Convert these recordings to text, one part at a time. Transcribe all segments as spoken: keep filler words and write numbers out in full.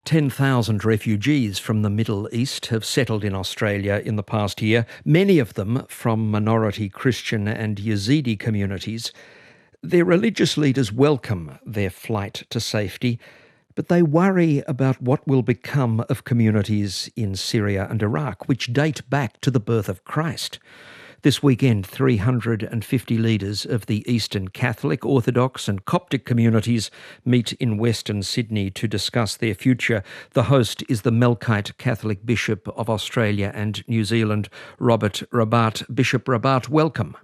ten thousand refugees from the Middle East have settled in Australia in the past year, many of them from minority Christian and Yazidi communities. Their religious leaders welcome their flight to safety, but they worry about what will become of communities in Syria and Iraq, which date back to the birth of Christ. This weekend, three hundred fifty leaders of the Eastern Catholic, Orthodox and Coptic communities meet in Western Sydney to discuss their future. The host is the Melkite Catholic Bishop of Australia and New Zealand, Robert Rabat. Bishop Rabat, welcome.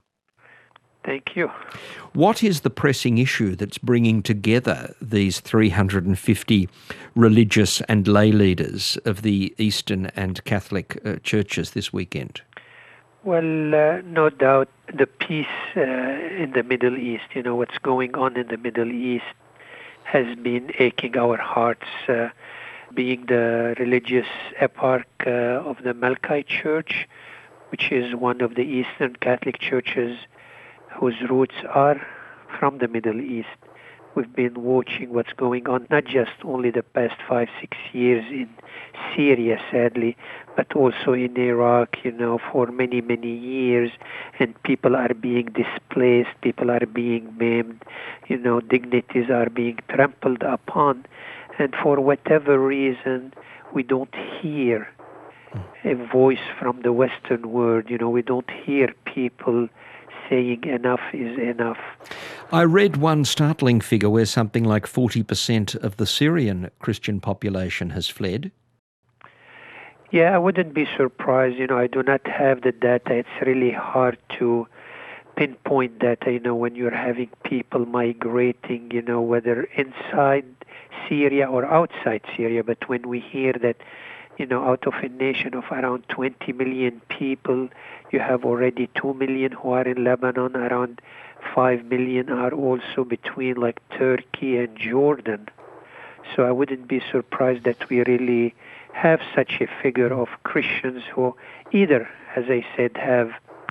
Thank you. What is the pressing issue that's bringing together these three hundred fifty religious and lay leaders of the Eastern and Catholic uh, churches this weekend? Well, uh, no doubt the peace uh, in the Middle East, you know, what's going on in the Middle East has been aching our hearts. Uh, being the religious eparch uh, of the Melkite Church, which is one of the Eastern Catholic churches whose roots are from the Middle East. We've been watching what's going on, not just only the past five, six years in Syria, sadly, but also in Iraq, you know, for many, many years. And people are being displaced, people are being maimed, you know, dignities are being trampled upon. And for whatever reason, we don't hear a voice from the Western world, you know, we don't hear people saying enough is enough. I read one startling figure where something like forty percent of the Syrian Christian population has fled. Yeah, I wouldn't be surprised. You know, I do not have the data. It's really hard to pinpoint data, you know, when you're having people migrating, you know, whether inside Syria or outside Syria. But when we hear that, you know, out of a nation of around twenty million people, you have already two million who are in Lebanon, around five million are also between like Turkey and Jordan. So I wouldn't be surprised that we really have such a figure of Christians who either, as I said, have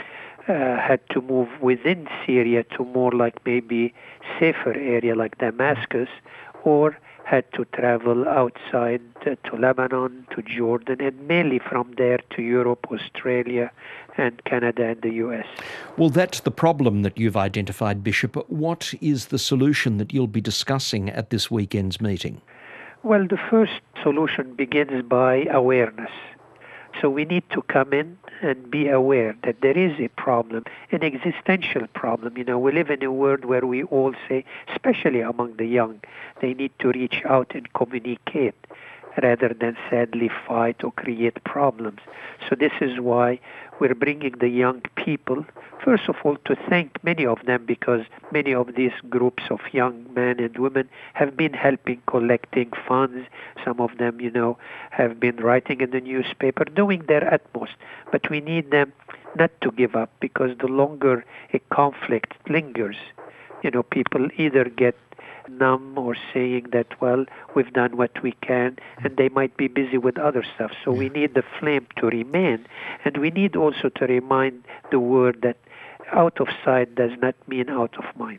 uh, had to move within Syria to more like maybe safer area like Damascus, or had to travel outside uh, to Lebanon, to Jordan, and mainly from there to Europe, Australia, and Canada and the U S. Well, that's the problem that you've identified, Bishop. What is the solution that you'll be discussing at this weekend's meeting? Well, the first solution begins by awareness. So we need to come in and be aware that there is a problem, an existential problem. You know, we live in a world where we all say, especially among the young, they need to reach out and communicate rather than sadly fight or create problems. So this is why we're bringing the young people, first of all, to thank many of them, because many of these groups of young men and women have been helping collecting funds. Some of them, you know, have been writing in the newspaper, doing their utmost. But we need them not to give up, because the longer a conflict lingers, you know, people either get numb or saying that, well, we've done what we can, and they might be busy with other stuff. So we need the flame to remain, and we need also to remind the world that out of sight does not mean out of mind.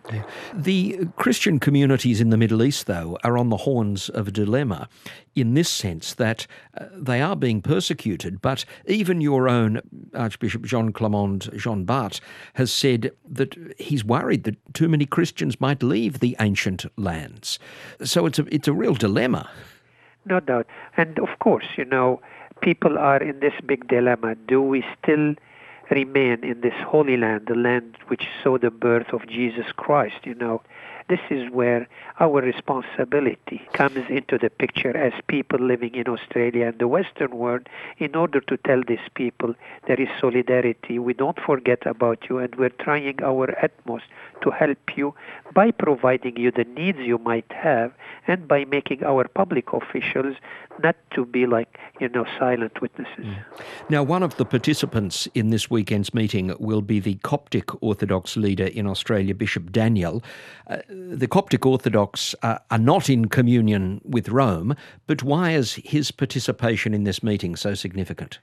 The Christian communities in the Middle East, though, are on the horns of a dilemma in this sense that uh, they are being persecuted, but even your own Archbishop Jean Clement Jean Bart has said that he's worried that too many Christians might leave the ancient lands. So it's a, it's a real dilemma. No doubt. And of course, you know, people are in this big dilemma. Do we still remain in this holy land, the land which saw the birth of Jesus Christ? You know, this is where our responsibility comes into the picture as people living in Australia and the Western world, in order to tell these people there is solidarity. We don't forget about you, and we're trying our utmost to help you by providing you the needs you might have, and by making our public officials not to be like, you know, silent witnesses. Mm. Now, one of the participants in this weekend's meeting will be the Coptic Orthodox leader in Australia, Bishop Daniel. Uh, the Coptic Orthodox uh, are not in communion with Rome, but why is his participation in this meeting so significant?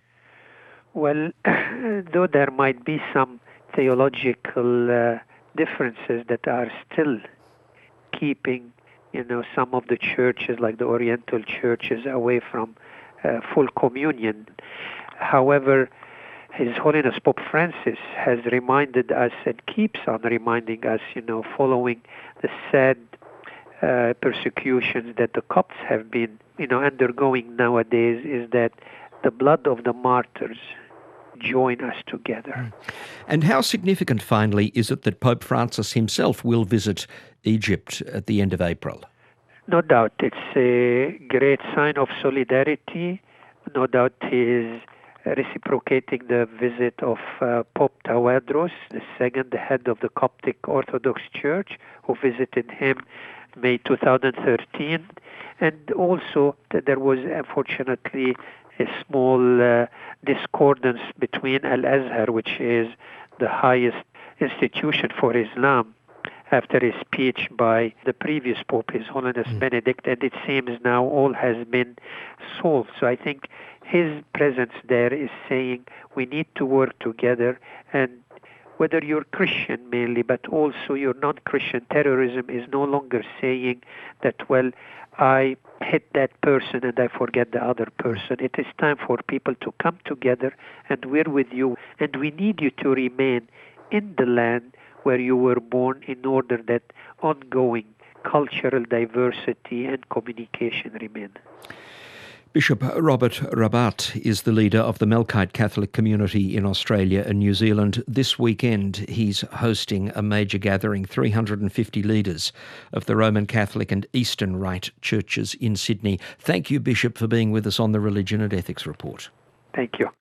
Well, though there might be some theological uh, differences that are still keeping you know, some of the churches, like the Oriental churches, away from uh, full communion. However, His Holiness Pope Francis has reminded us and keeps on reminding us, you know, following the sad uh, persecutions that the Copts have been, you know, undergoing nowadays, is that the blood of the martyrs join us together. And how significant, finally, is it that Pope Francis himself will visit Egypt at the end of April? No doubt. It's a great sign of solidarity. No doubt he is reciprocating the visit of uh, Pope Tawadros, the second, the head of the Coptic Orthodox Church, who visited him May two thousand thirteen. And also that there was, unfortunately, a small uh, discordance between Al-Azhar, which is the highest institution for Islam, after a speech by the previous Pope, His Holiness mm. Benedict, and it seems now all has been solved. So I think his presence there is saying we need to work together, and whether you're Christian mainly, but also you're non-Christian, terrorism is no longer saying that, well, I hit that person and I forget the other person. It is time for people to come together, and we're with you, and we need you to remain in the land where you were born in order that ongoing cultural diversity and communication remain. Bishop Robert Rabat is the leader of the Melkite Catholic community in Australia and New Zealand. This weekend he's hosting a major gathering, three hundred fifty leaders of the Roman Catholic and Eastern Rite churches in Sydney. Thank you, Bishop, for being with us on the Religion and Ethics Report. Thank you.